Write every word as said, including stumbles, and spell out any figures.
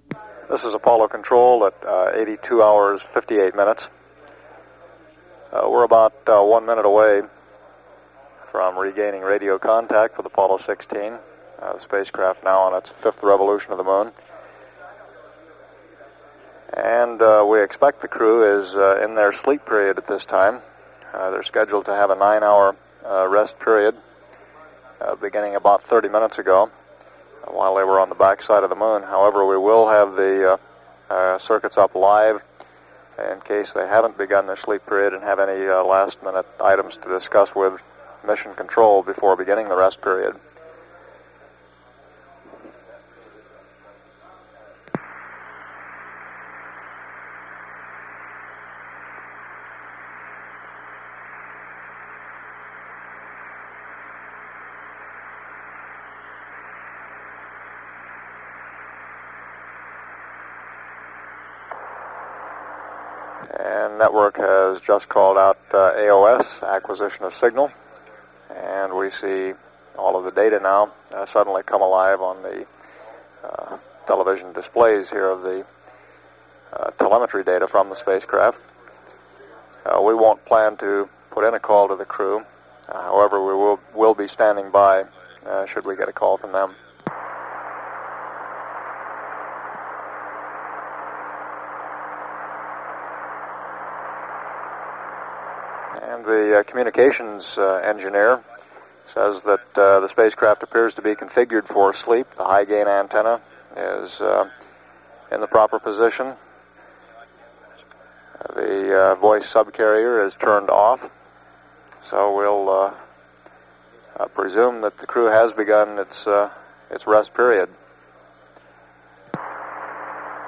This is Apollo Control at uh, eighty-two hours, fifty-eight minutes. Uh, we're about uh, one minute away from regaining radio contact with Apollo sixteen, uh, the spacecraft now on its fifth revolution of the moon. And uh, we expect the crew is uh, in their sleep period at this time. Uh, they're scheduled to have a nine-hour uh, rest period uh, beginning about thirty minutes ago uh, while they were on the backside of the moon. However, we will have the uh, uh, circuits up live in case they haven't begun their sleep period and have any uh, last-minute items to discuss with Mission Control before beginning the rest period. And network has just called out uh, A O S, acquisition of signal, and we see all of the data now uh, suddenly come alive on the uh, television displays here of the uh, telemetry data from the spacecraft. Uh, we won't plan to put in a call to the crew. Uh, however, we will, will be standing by uh, should we get a call from them. And the uh, communications uh, engineer says that uh, the spacecraft appears to be configured for sleep. The high-gain antenna is uh, in the proper position. The uh, voice subcarrier is turned off. So we'll uh, uh, presume that the crew has begun its, uh, its rest period.